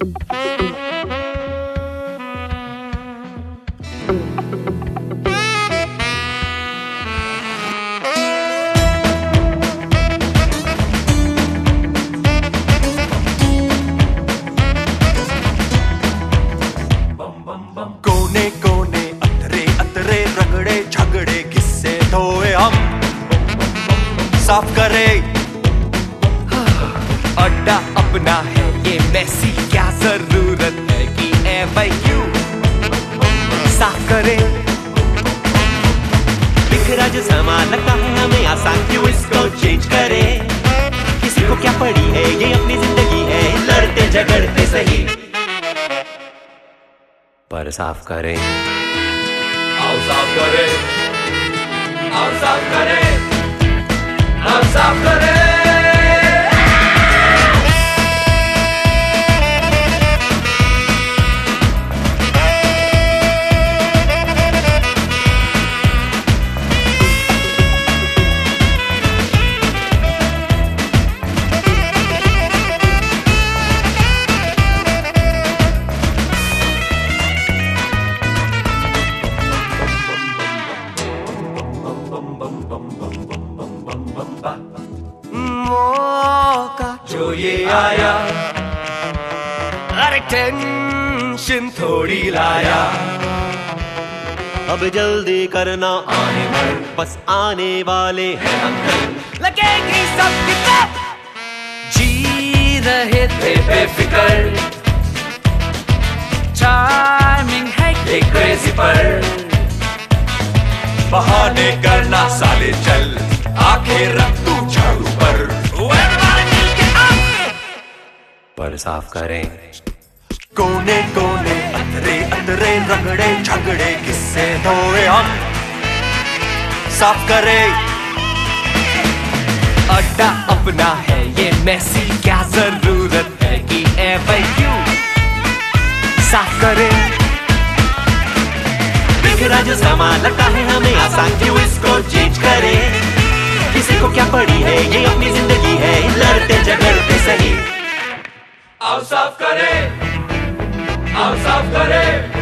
कोने कोने अतरे अतरे रगड़े झगड़े किस्से धोए हम साफ करे। अड्डा अपना है ये मैसी, क्या जरूरत है कि FAQ साफ करे। बिखरा जो सामान लगता है हमें आसान, क्यों इसको चेंज करे। किसी को क्या पड़ी है, ये अपनी जिंदगी है, लड़ते झगड़ते सही पर साफ करें। आओ साफ करें, आओ साफ करें, आओ साफ करें। मौका जो ये आया, अरे टेंशन थोड़ी लाया। अब जल्दी करना आने पर, बस आने वाले हैं अंकल। लगेगी सबकी तब जी रहे थे बेफिक्र, चार्मिंग है ये क्रेजी पर। बहाने करना साले चल, आखिर रख तू झाड़ू पर साफ करें। कोने कोने अतरे अतरे रगड़े झगड़े किस्से धोए हम साफ करें। अड्डा अपना है ये मैसी, क्या जरूरत है कि FAQ साफ करें। बिखरा जो सामान लगता है हमें आसान, क्यों इसको चेंज करे। किसी को क्या पड़ी है, ये अपनी जिंदगी है, लड़ते झगड़ते सही। आओ साफ करें, आओ साफ करें।